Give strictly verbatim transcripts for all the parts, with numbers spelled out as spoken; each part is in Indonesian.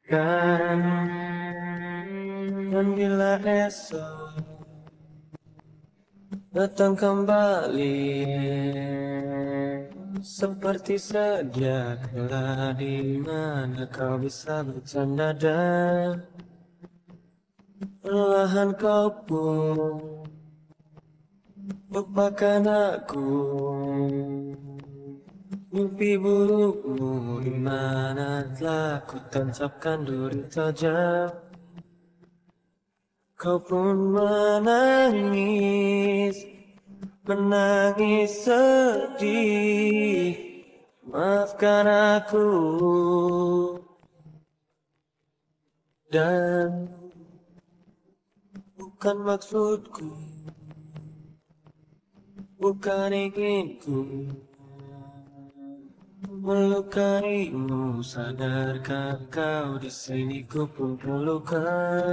Kan dan bila esok datang kembali seperti sedia kala, di mana kau bisa bercanda dan perlahan kau pun lupakan aku. Mimpi burukmu di mana telah ku tancapkan duri tajam. Kau pun menangis, menangis sedih. Maafkan aku dan bukan maksudku, bukan inginku melukaimu. Sadarkah kau di sini ku pun terluka.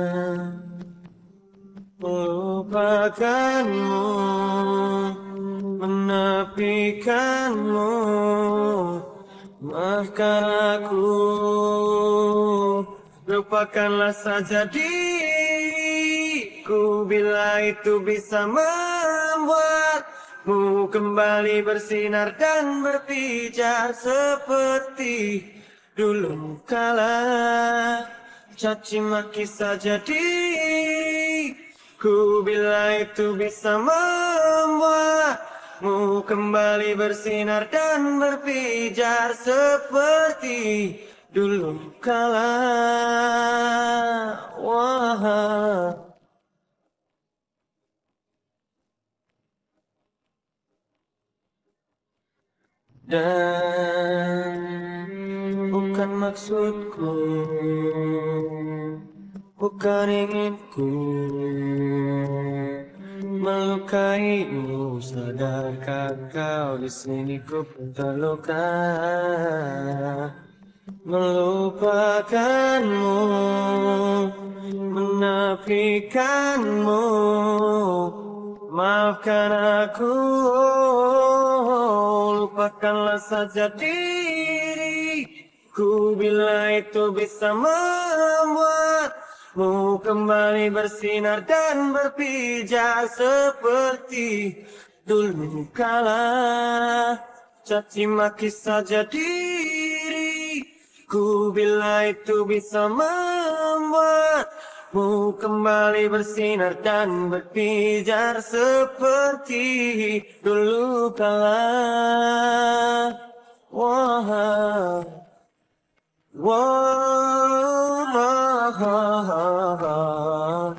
Melupakanmu, menepikanmu. Maafkan aku, lupakanlah saja diriku. Bila itu bisa membuatmu kembali bersinar dan berpijar seperti dulu kala. Caci maki saja diriku. Bila itu bisa membuatmu kembali bersinar dan berpijar seperti dulu kala. Wah. Dan bukan maksudku, bukan inginku melukaimu. Sadarkah kau di sini ku pun terluka. Melupakanmu, menafikanmu. Maafkan aku, lupakanlah saja diriku. Bila itu bisa membuatmu kembali bersinar dan berpijar seperti dulu kala. Caci maki saja diriku. Bila itu bisa membuatmu kembali bersinar dan berpijar seperti dulu kala. Wah, wah.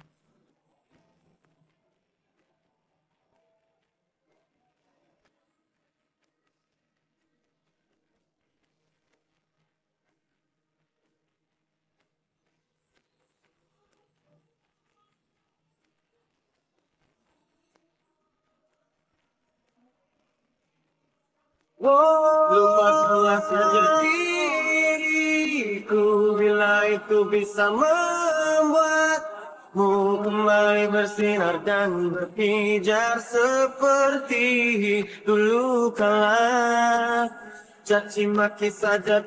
Lupakanlah saja diriku. Bila itu bisa membuatmu kembali bersinar dan berpijar seperti dulu kala. Caci maki saja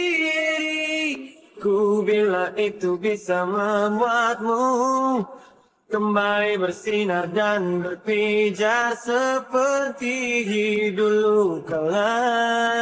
diriku. Bila itu bisa membuatmu kembali bersinar dan berpijar seperti dulu kala.